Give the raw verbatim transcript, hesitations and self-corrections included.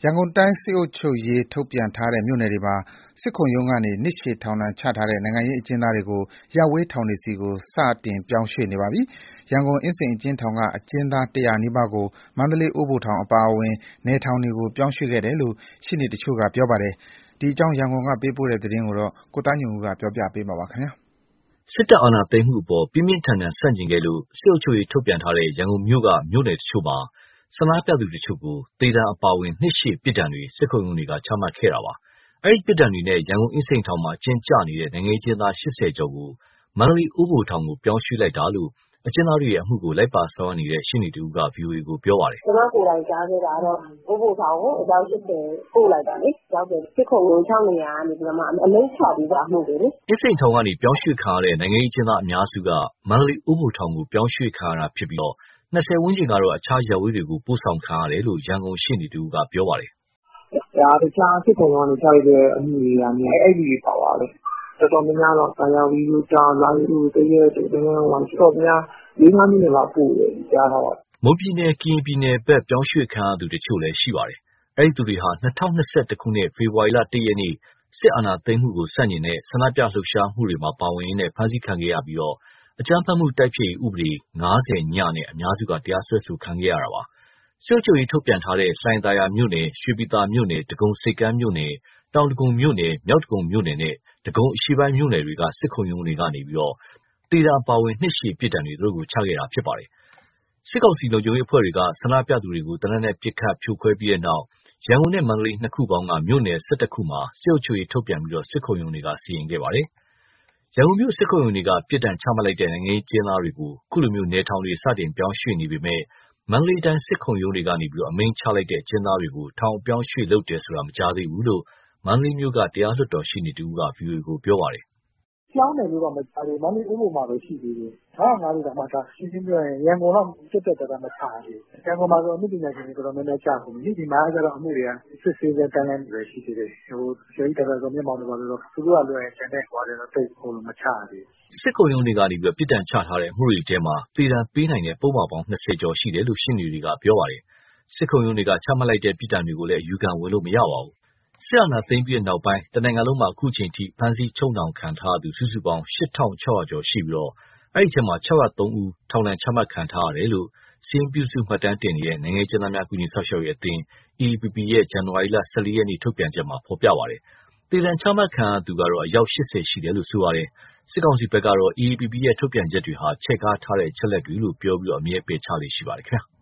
ရန်ကုန်တိုင်းစစ်အုပ်ချုပ်ရေးထုတ်ပြန်ထားတဲ့မြို့နယ်တွေမှာစစ်ခုံရုံးကနေနှစ်ရှည်ထောင်ဒဏ်ချထားတဲ့နိုင်ငံရေးအကျဉ်းသားတွေကိုရပ်ဝေးထောင်တွေဆီကိုစတင်ပြောင်းရွှေ့နေပါပြီ။ ရန်ကုန်အင်းစိန်အကျဉ်းထောင်ကအကျဉ်းသားတရာနီးပါးကိုမန္တလေးအိုးဘိုထောင်အပါအဝင်နယ်ထောင်တွေကိုပြောင်းရွှေ့ခဲ့တယ်လို့ရှေ့နေတချို့ကပြောပါတယ်။ ဒီအကြောင်းရန်ကုန်ကပေးပို့တဲ့သတင်းကိုကိုသားညွန့်ဦးကပြောပြပါမယ်။စစ်တပ်အာဏာသိမ်းမှုအပေါ်ပြင်းပြင်းထန်ထန်ဆန့်ကျင်ခဲ့လို့စစ်အုပ်ချုပ်ရေးထုတ်ပြန်ထားတဲ့ရန်ကုန်မြို့ကမြို့နယ်တချို့မှာဆန္ဒပြသူတချို့ကိုသေဒဏ်အပါအဝင်နှစ်ရှည်ပြစ်ဒဏ်တွေစစ်ခုံရုံးတွေကချမှတ်ခဲ့တာပါ။အဲဒီပြစ်ဒဏ်တွေနဲ့ရန်ကုန်အင်းစိန်ထောင်မှာအကျဉ်းကျနေတဲ့နိုင်ငံရေးအကျဉ်းသား၈၀ကျော်ကိုမန္တလေးအိုးဘိုထောင်ကိုပြောင်းရွှေ့လိုက်တာလို့အကျဉ်းသားတွေရဲ့အမှုကိုလိုက်ပါဆောင်ရွက်နေတဲ့ရှေ့နေတဦးက ဗွီအိုအေကိုပြောပါတယ်။ကျွန်မကိုယ်တိုင်ကြားခဲ့တာတော့အိုးဘိုထောင်ကိုအယောက်၈၀ပို့လိုက်တာလေ။ရောက်တယ်စစ်ခုံရုံး၆နေရာကနေပြီးတော့မှအမိန့်ချပြီးသားမှုတွေလေ။အင်းစိန်ထောင်ကနေပြောင်းရွှေ့ခံရတဲ့နိုင်ငံရေးအကျဉ်းသားအများစုကမန္တလေးအိုးဘိုထောင်ကိုပြောင်းရွှေ့ခံရတာဖြစ်ပြီး၂၀ဝန်းကျင်ကတော့အခြားရပ်ဝေးတွေကိုပို့ဆောင်ခံရတယ်လို့ရန်ကုန်ရှေ့နေတဦးကပြောပါတယ်။ဒါတခြားစစ်ခုံရုံးကနေချလိုက်တဲ့အမှုတွေကနေအဲ့ဒီတွေပါပါတယ်။တော်တော်များများတော့ဆံရဝီလူတာလာလူတရေတကယ်ဝန်တော်များလေးငါးမိနစ်လောက်ပို့တယ်ကြားတော့မွန်ပြည်နယ်ကရင်ပြည်နယ်ဘက်ပြောင်းရွှေ့ခံရသူတချို့လည်းရှိပါတယ်။အဲဒီသူတွေဟာ၂၀၂၁ခုနှစ်ဖေဖော်ဝါရီလ၁ရက်နေ့စစ်အာဏာသိမ်းမှုကိုဆန့်ကျင်တဲ့ဆန္ဒပြလှုပ်ရှားမှုတွေမှာပါဝင်ရင်းဖမ်းဆီးခံခဲ့ရပြီးအကြမ်းဖက်မှုတိုက်ဖျက်ရေးဥပဒေ၅၀ညနဲ့အများစုကတရားစွဲဆိုခံခဲ့ရတာပါ။စစ်အုပ်ချုပ်ရေးထုတ်ပြန်ထားတဲ့လှိုင်သာယာမြို့နယ်ရွှေပြည်သာမြို့နယ်ဒဂုံဆိပ်ကမ်းမြို့နယ်တောင်ဒဂုံမြို့နယ်မြောက်ဒဂုံမြို့နယ်နဲ့ဒဂုံအရှေ့ပိုင်းမြို့နယ်တွေကစစ်ခုံရုံးတွေကနေပြီးတော့တေဒဏ်အပါအဝင်နှစ်ရှည်ပြစ်ဒဏ်တွေသူတို့ကိုချခဲ့တာဖြစ်ပါတယ်။စစ်ကောင်စီလုံခြုံရေးအဖွဲ့တွေကဆန္ဒပြသူတွေကိုတနက်နဲ့ပစ်ခတ်ဖြိုခွဲပြီးတဲ့နောက်ရန်ကုန်နဲ့မန္တလေးနှစ်ခုပေါင်းကမြို့နယ်၁၁ခုမှာစစ်အုပ်ချုပ်ရေးထုတ်ပြန်ပြီးစစ်ခုံရုံးတွေကစီရင်ခဲ့ပါတယ်။ရန်ကုန်မြို့စစ်ခုံရုံးတွေကပြစ်ဒဏ်ချမှတ်လိုက်တဲ့နိုင်ငံရေးကျင်းသားတွေကိုခုလိုမျိုးနယ်ထောင်တွေစတင်ပြောင်းရွှေ့နေပေမဲ့မန္တလေးတိုင်းစစ်ခုံရုံးတွေကနေပြီးအမိန့်ချလိုက်တဲ့ကျင်းသားတွေကိုထောင်ပြောင်းရွှေ့လုပ်တယ်ဆိုတာမကြားသေးဘူးလို့မန္တလေးမြို့ကတရားလွှတ်တော်ရှေ့နေတဦးက ဗွီအိုအေကိုပြောပါတယ်။ပြောင်းတယ်လို့တော့မကြားသေးဘူး။မန္တလေးအိုးဘိုမှာပဲရှိသေးတယ်။၅၀၅လို့တော့မှတ်ထားရှင်းရှင်းပြောရင်ရန်ကုန်တော့တက်တက်တက်မချသေးဘူး။ရန်ကုန်မှာဆိုအမှုပညာရှင်တွေတော်တော်များများကြာကုန်ပြီ။ဒီမှာကျတော့အမှုတွေကစစ်ဆေးတဲ့တန်းလန်းတွေပဲရှိသေးတယ်။ဟိုဆရာကြီးတော်တော်မျက်မှောက်တွေပါလို့တော့သူတို့ကလွယ်ရင်ကျန်တဲ့ဟိုတယ်တော့တိတ်ဟိုမချသေးဘူး။စစ်ခုံရုံးတွေကနေပြီးပြစ်ဒဏ်ချထားတဲ့အမှုတွေထဲမှာသေဒဏ်ပေးနိုင်တဲ့ပုံမှန်ပေါင်း၂၀ကျော်ရှိတယ်လို့ရှင်းနေတွေကပြောပါတယ်။စစ်ခုံရုံးတွေကချမှတ်လိုက်တဲ့ပြစ်ဒဏ်တွေကိုလည်းအယူခံဝင်လို့မရပါဘူး။စစ်အာဏာသိမ်းပြီးနောက်ပိုင်းတနိုင်ငံလုံးမှာအခုချိန်ထိဖမ်းဆီးချုပ်နှောင်ခံထားသူစုစုပေါင်း၈ထောင်၆ရာကျော်ရှိပြီးအဲဒီထဲမှာ၆၀၃ဦးထောင်ဒဏ်ချမှတ်ခံထားရတယ်လို့စီရင်ပြုစုမှတ်တမ်းတင်နေတဲ့နိုင်ငံရေးကျဉ်းသားများကူညီဆောက်ရှောက်ရေးအသင်း အေအေပီပီ ရဲ့ဇန်နဝါရီလ၁၄ရက်နေ့ထုတ်ပြန်ချက်မှာဖော်ပြပါတယ်။သေဒဏ်ချမှတ်ခံရသူကတော့အယောက်၈၀ရှိတယ်လို့ဆိုပါတယ်။စစ်ကောင်စီဘက်ကတော့ အေအေပီပီ ရဲ့ထုတ်ပြန်ချက်တွေဟာချဲ့ကားထားတဲ့အချက်လက်တွေလို့ပြောပြီးအမြဲပယ်ချလေ့ရှိပါတယ်ခင်ဗျာ။